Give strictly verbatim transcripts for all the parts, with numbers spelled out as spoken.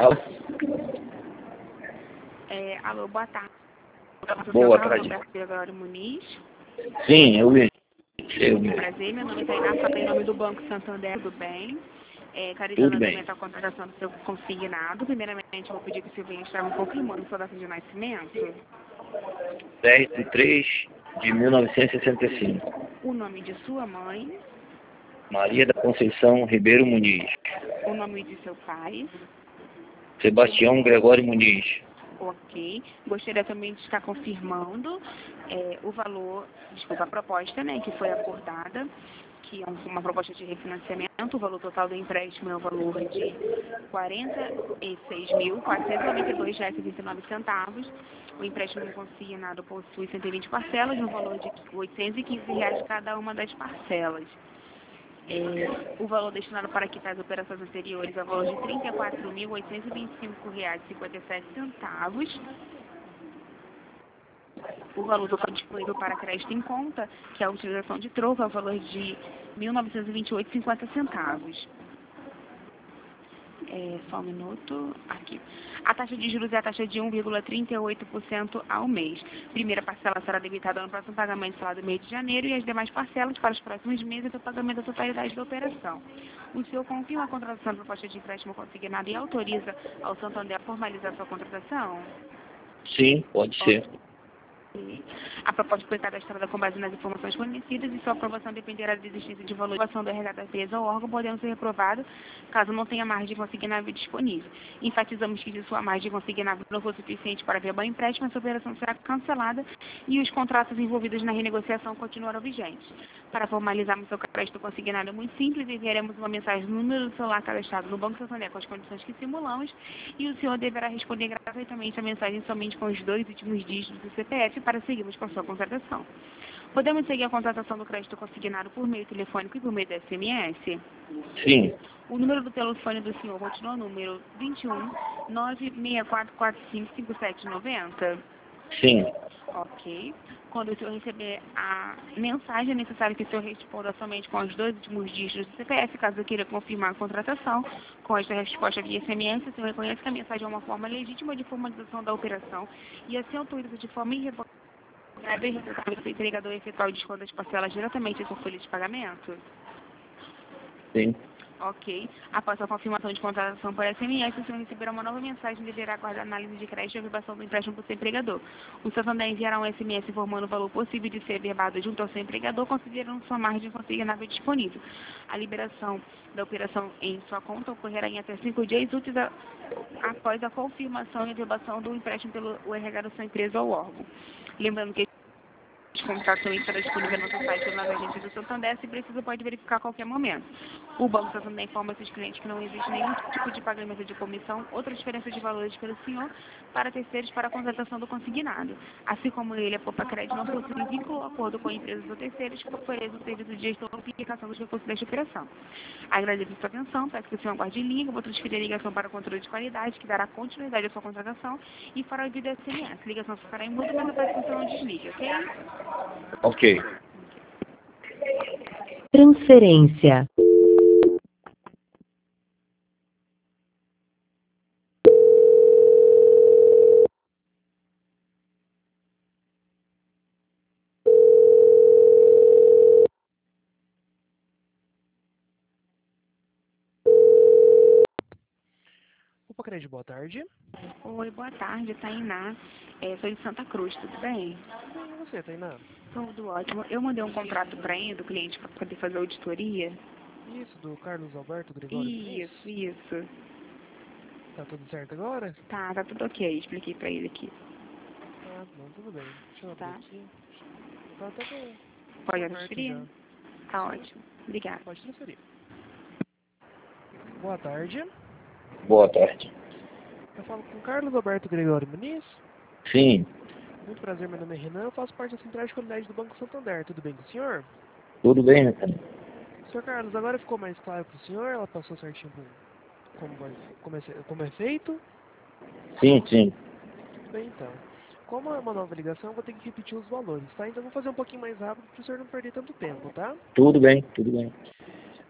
Alô? É, alô, boa tarde. Boa tarde. Roberto Gregório Muniz. Sim, eu vi. Eu vi. Prazer, meu nome é Tainá, falei em nome do Banco Santander, tudo bem? É, Tudo Carizana bem. também está a contratação do seu consignado. Primeiramente, eu vou pedir que o Silvinho escreva um confirmando sua data de nascimento, dez de três de mil novecentos e sessenta e cinco. o nome de sua mãe, Maria da Conceição Ribeiro Muniz. o nome de seu pai. Sebastião Gregório Muniz. Ok. Gostaria também de estar confirmando é, o valor, desculpa, a proposta, né, que foi acordada, que é um- uma proposta de refinanciamento. O valor total do empréstimo é o valor de quarenta e seis mil, quatrocentos e noventa e dois reais e vinte e nove centavos. O empréstimo consignado possui cento e vinte parcelas, no valor de oitocentos e quinze reais cada uma das parcelas. É, o valor destinado para quitar as operações anteriores é o valor de trinta e quatro mil, oitocentos e vinte e cinco reais e cinquenta e sete centavos. O valor total disponível para crédito em conta, que é a utilização de troco, é o valor de mil novecentos e vinte e oito reais e cinquenta centavos. É, só um minuto. Aqui. A taxa de juros é a taxa de um vírgula trinta e oito por cento ao mês. Primeira parcela será debitada no próximo pagamento lá do mês de janeiro e as demais parcelas para os próximos meses do pagamento da totalidade da operação. O senhor confirma a contratação da proposta de empréstimo consignado e autoriza ao Santander a formalizar sua contratação? Sim, pode ser. A proposta foi cadastrada com base nas informações fornecidas e sua aprovação dependerá da existência de valorização do R H da empresa ou órgão, podendo ser reprovado caso não tenha margem consignável disponível. Enfatizamos que se sua margem consignável não for suficiente para verbar o empréstimo, essa operação será cancelada e os contratos envolvidos na renegociação continuarão vigentes. Para formalizarmos seu crédito consignado é muito simples, enviaremos uma mensagem no número do celular cadastrado no Banco Santander com as condições que simulamos e o senhor deverá responder gratuitamente a mensagem somente com os dois últimos dígitos do C P F para seguirmos com sua contratação. Podemos seguir a contratação do crédito consignado por meio telefônico e por meio do S M S? Sim, O número do telefone do senhor continua o número vinte e um, nove seis quatro quatro cinco, cinco sete nove zero? sim. Ok. Quando o senhor receber a mensagem, é necessário que o senhor responda somente com os dois últimos dígitos do C P F, caso queira confirmar a contratação. Com esta resposta via S M S, o senhor reconhece que a mensagem é uma forma legítima de formalização da operação e assim autoriza de forma irrevogável e irrevogável o entregador efetuar o desconto das parcelas diretamente em sua folha de pagamento? Sim. Ok. Após a confirmação de contratação por S M S, o senhor receberá uma nova mensagem e deverá aguardar análise de crédito e averbação do empréstimo por seu empregador. O Santander enviará um S M S informando o valor possível de ser averbado junto ao seu empregador, considerando sua margem consignável disponível. A liberação da operação em sua conta ocorrerá em até cinco dias úteis a- após a confirmação e averbação do empréstimo pelo o R H da sua empresa ou órgão. Lembrando que os contratos também estará disponível no nosso site ou nas agências do Santander, se precisa pode verificar a qualquer momento. O Banco Santander informa seus clientes que não existe nenhum tipo de pagamento de comissão ou transferência de valores pelo senhor para terceiros para a contratação do consignado. Assim como ele, a Poupa Crédito não possui vínculo ou acordo com empresas ou terceiros que ofereçam o serviço de gestão ou aplicação dos recursos desta operação. Agradeço a sua atenção, peço que o senhor aguarde em linha, vou transferir a ligação para o controle de qualidade, que dará continuidade à sua contratação e fará o envio do S M S. A ligação ficará em mudo, mas eu peço que o senhor não desligue, ok? Ok. Transferência. Opa, Crédito, boa tarde. Oi, boa tarde, Tainá. É, sou de Santa Cruz, tudo bem? Tudo bem, e você, Tainá? Tudo ótimo. Eu mandei um contrato para ele, do cliente, para poder fazer auditoria. Isso, do Carlos Alberto Gregório Muniz? Isso, isso. Tá tudo certo agora? Tá, tá tudo ok. Expliquei para ele aqui. Ah, não, tudo bem. Deixa eu abrir Tá? aqui. Tá até bem. Tô Pode aberto transferir? já. Tá Sim, ótimo. Obrigada. pode transferir. Boa tarde. Boa tarde. Eu falo com Carlos Alberto Gregório Muniz. Sim, Muito prazer, meu nome é Renan. Eu faço parte da Central de Qualidade do Banco Santander. Tudo bem com o senhor? tudo bem, né, cara? senhor Carlos, agora ficou mais claro pro senhor? Ela passou certinho pro- como, vai, como, é, fe- como é feito? Sim, sim. Tudo bem, então. Como é uma nova ligação, eu vou ter que repetir os valores, tá? Então eu vou fazer um pouquinho mais rápido para o senhor não perder tanto tempo, tá? Tudo bem, tudo bem.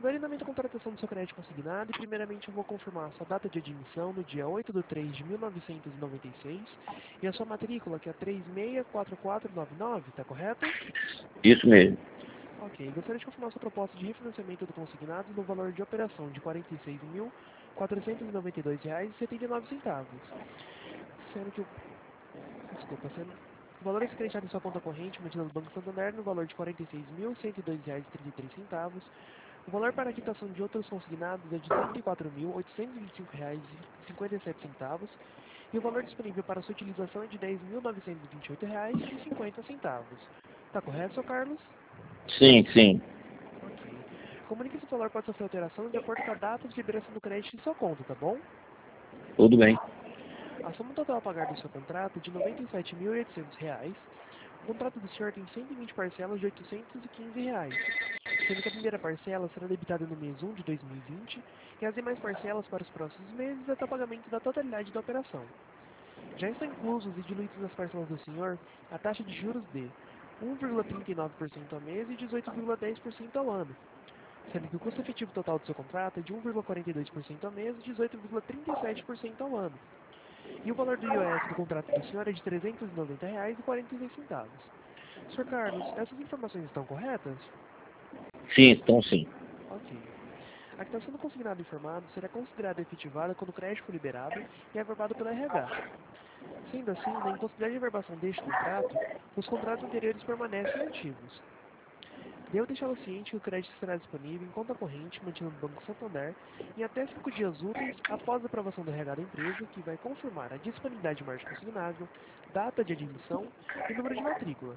Validamento da contratação do seu crédito consignado e primeiramente eu vou confirmar a sua data de admissão no dia oito de três de mil novecentos e noventa e seis e a sua matrícula que é três seis quatro quatro nove nove, tá correto? Isso mesmo. Ok, gostaria de confirmar sua proposta de refinanciamento do consignado no valor de operação de quarenta e seis mil quatrocentos e noventa e dois reais e setenta e nove centavos. Sendo que o... Desculpa, sendo... O valor a ser creditado em sua conta corrente, mantida no Banco Santander, no valor de quarenta e seis mil cento e dois reais e trinta e três centavos. O valor para a quitação de outros consignados é de trinta e quatro mil oitocentos e vinte e cinco reais e cinquenta e sete centavos. E o valor disponível para sua utilização é de dez mil novecentos e vinte e oito reais e cinquenta centavos. Tá correto, seu Carlos? Sim, sim. Ok. Comunique que esse valor pode sofrer alteração de acordo com a data de liberação do crédito em sua conta, tá bom? Tudo bem. A soma total a pagar do seu contrato é de noventa e sete mil e oitocentos reais. O contrato do senhor tem cento e vinte parcelas de oitocentos e quinze reais, sendo que a primeira parcela será debitada no mês um de dois mil e vinte e as demais parcelas para os próximos meses até o pagamento da totalidade da operação. Já estão inclusos e diluídos nas parcelas do senhor a taxa de juros de um vírgula trinta e nove por cento ao mês e dezoito vírgula dez por cento ao ano, sendo que o custo efetivo total do seu contrato é de um vírgula quarenta e dois por cento ao mês e dezoito vírgula trinta e sete por cento ao ano. E o valor do I O S do contrato do senhor é de trezentos e noventa reais e quarenta e seis centavos. senhor Carlos, essas informações estão corretas? Sim, então sim. Ok. A quitação do consignado informado será considerada efetivada quando o crédito for liberado e averbado pela R H. Sendo assim, na impossibilidade de averbação deste contrato, os contratos anteriores permanecem ativos. Devo deixá-lo ciente que o crédito será disponível em conta corrente mantida no Banco Santander em até cinco dias úteis após a aprovação do R H da empresa, que vai confirmar a disponibilidade de margem consignável, data de admissão e número de matrícula.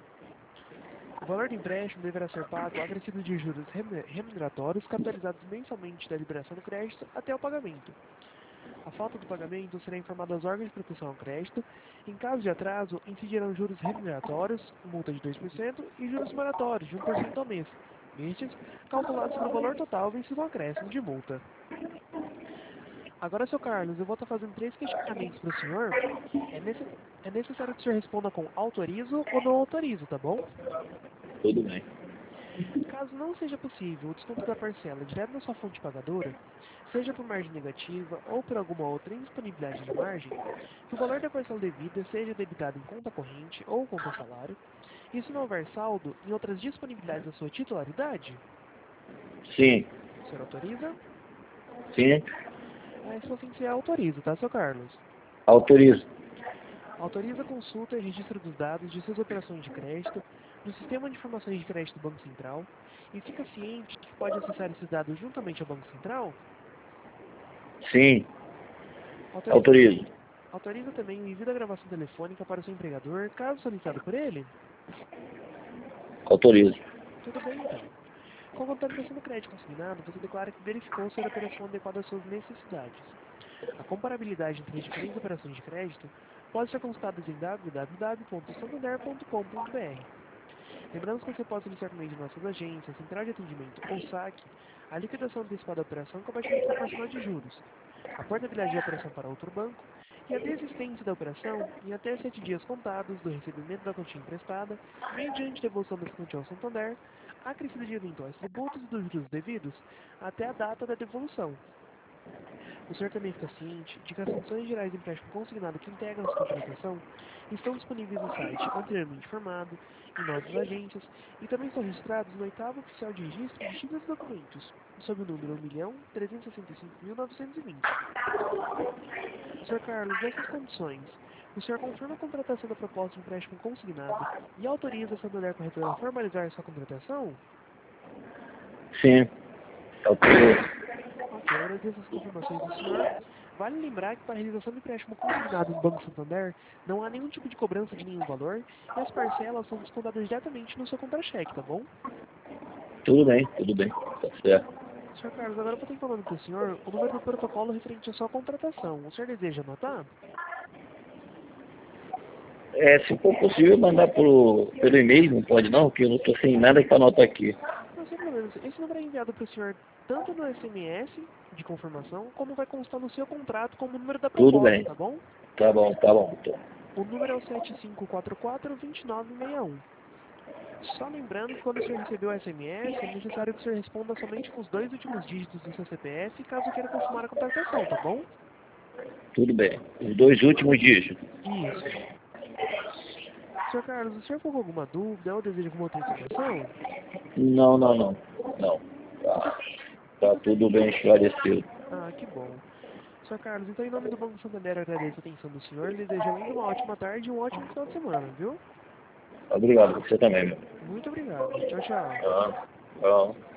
O valor do empréstimo deverá ser pago acrescido de juros remuneratórios capitalizados mensalmente da liberação do crédito até o pagamento. A falta do pagamento será informada aos órgãos de proteção ao crédito. Em caso de atraso, incidirão juros remuneratórios, multa de dois por cento, e juros moratórios de um por cento ao mês, estes calculados sobre o valor total vencido ao acréscimo de multa. Agora, seu Carlos, eu vou estar fazendo três questionamentos para o senhor. É, necess... é necessário que o senhor responda com autorizo ou não autorizo, tá bom? Tudo bem. Caso não seja possível o desconto da parcela direto na sua fonte pagadora, seja por margem negativa ou por alguma outra indisponibilidade de margem, que o valor da parcela devida seja debitado em conta corrente ou conta salário, e se não houver saldo em outras disponibilidades da sua titularidade, Sim, o senhor autoriza? sim. A resposta em si é autoriza, tá, seu Carlos? Autorizo. Autoriza a consulta e registro dos dados de suas operações de crédito no Sistema de Informações de Crédito do Banco Central e fica ciente que pode acessar esses dados juntamente ao Banco Central? Sim, Autoriza autorizo. também, autoriza também o envio da gravação telefônica para o seu empregador, caso solicitado por ele? Autorizo. Tudo bem, então. Com a contabilização do crédito consignado, você declara que verificou ser a operação adequada às suas necessidades. A comparabilidade entre as diferentes operações de crédito pode ser consultada em w w w ponto santander ponto com ponto b r. Lembrando que você pode solicitar por meio de nossas agências, central de atendimento ou saque, a liquidação antecipada da operação com abatimento proporcional de juros, a portabilidade da operação para outro banco e a desistência da operação em até sete dias contados do recebimento da quantia emprestada, mediante devolução dessa quantia ao Santander, acrescida de eventuais tributos e dos juros devidos até a data da devolução. O senhor também fica ciente de que as condições gerais de empréstimo consignado que integram essa contratação estão disponíveis no site anteriormente informado, em nossas agências, e também estão registrados no oitavo Oficial de Registro de Títulos e Documentos, sob o número um milhão trezentos e sessenta e cinco mil novecentos e vinte. senhor Carlos, nessas condições, o senhor confirma a contratação da proposta de empréstimo consignado e autoriza a Santander Corretora a formalizar sua contratação? Sim, autorizo. Ok, agradeço as confirmações do senhor. Vale lembrar que para a realização do empréstimo consignado no Banco Santander, não há nenhum tipo de cobrança de nenhum valor e as parcelas são descontadas diretamente no seu contra-cheque, tá bom? Tudo bem, tudo bem. Tá certo. senhor Carlos, agora eu vou estar informando para o senhor o número do protocolo referente à sua contratação. O senhor deseja anotar? É, se for possível, mandar pro, pelo e-mail, não pode não, porque eu não estou sem nada para anotar aqui. Não, sem problemas. Esse número é enviado para o senhor tanto no S M S de confirmação, como vai constar no seu contrato como o número da Tudo proposta, bem. tá bom? Tá bom, tá bom. Então. O número é o sete cinco quatro quatro, dois nove seis um. Só lembrando que quando o senhor recebeu o S M S, é necessário que o senhor responda somente com os dois últimos dígitos do seu C P F, caso queira confirmar a contratação, tá bom? Tudo bem. Os dois últimos dígitos. Isso. senhor Carlos, o senhor ficou com alguma dúvida ou deseja alguma outra informação? Não, não, não. Não. Tá, tá tudo bem esclarecido. Ah, que bom. senhor Carlos, então em nome do Banco Santander eu agradeço a atenção do senhor, lhe desejo ainda uma ótima tarde e um ótimo final de semana, viu? Obrigado, você também, meu. Muito obrigado. Tchau, tchau. Tá. Tchau.